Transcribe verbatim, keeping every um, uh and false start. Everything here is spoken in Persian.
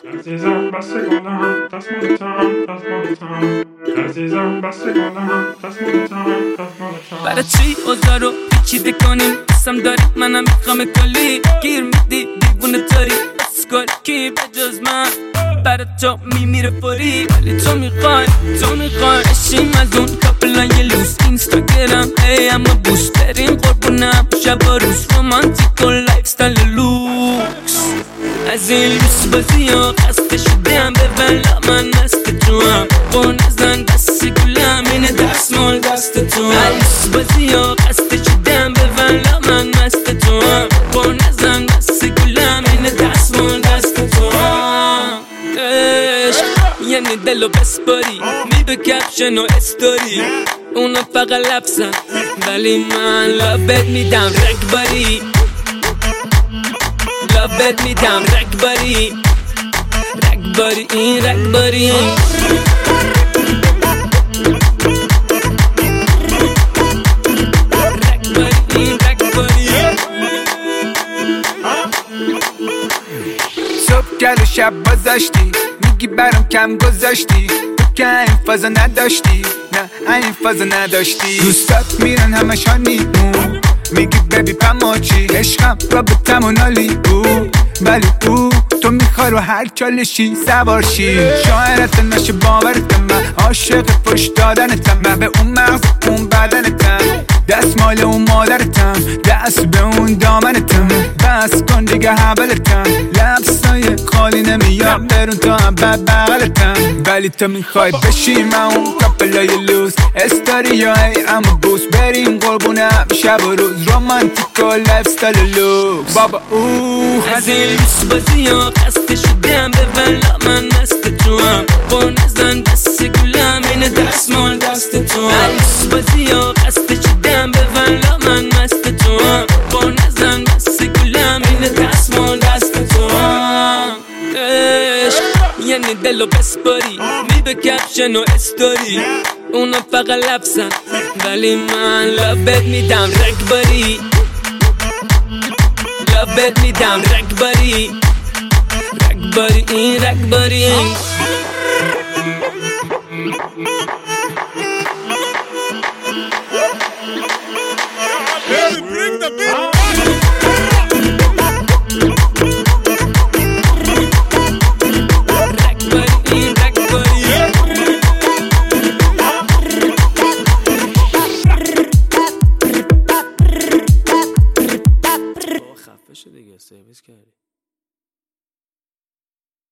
عزیزم بسته گلم دست مالتم دست مالتم عزیزم بسته گلم دست مالتم دست مالتم برای چی اوضاع رو پیچیده کنیم قسم داری منم میخوام کلی گیر میدی دیوونه تاری اسکال کی به جز من برای تو میمیره فوری ولی تو میخوای تو میخوای اشیم از اون کپلای لوس اینستاگرام ای اما بوس بریم قربونم شب و روز رومانتیک و لایف ستایل لوکس از این لوس بازی ها قصد شدم به ولا من مست تو هم با نزن دست گلم اینه دست مال دست تو هم لوس بازی ها قصد شدم به ولا من مست تو هم با نزن دست گلم اینه دست مال دست تو هم عشق یعنی دلو بسپاری میدو کپشن و استوری اونا فقط لفظن ولی من لابت میدم رگباری لابت میدم رگباری رگباری این رگباری رگباری این رگباری صبح گل و شب بازاشتی میگی برام کم گذاشتی تو که این فازا نداشتی نه این فازا نداشتی دوستات میرن همش هانیمون میگی ببی پماچی عشقم رابطم و نالی بود ولی تو تو میخوای رو هر چالشی سوارشی شاعرت نشه باورتم من عاشق پشت دادنتم من به اون مغز اون بدنتم دست مال اون مادرتم دست به اون دامنتم بس کن دیگه حبلتم لبسای خالی نمیاد برون تا هم بد بغلتم ولی تو میخوای بشی من اون کپلای لوز استاری یا ای اما بوس بریم قربونم شب و روز رومانتیک و لایف ستایل لوکس بابا اوه از این لوس بازی ها قصد شدم به ولا من مست تو هم با نزن دست گلم اینه دست مال دست تو هم لوس بازی ها قصد شدم به ولا من مست تو هم با نزن دست گلم اینه دست مال دست تو هم عشق یعنی دلو بسپاری میدو کپشن و استوری اونا فقط لفظن ولی من لابت میدم رگباری لابت میدم رگباری رگباری این رگباری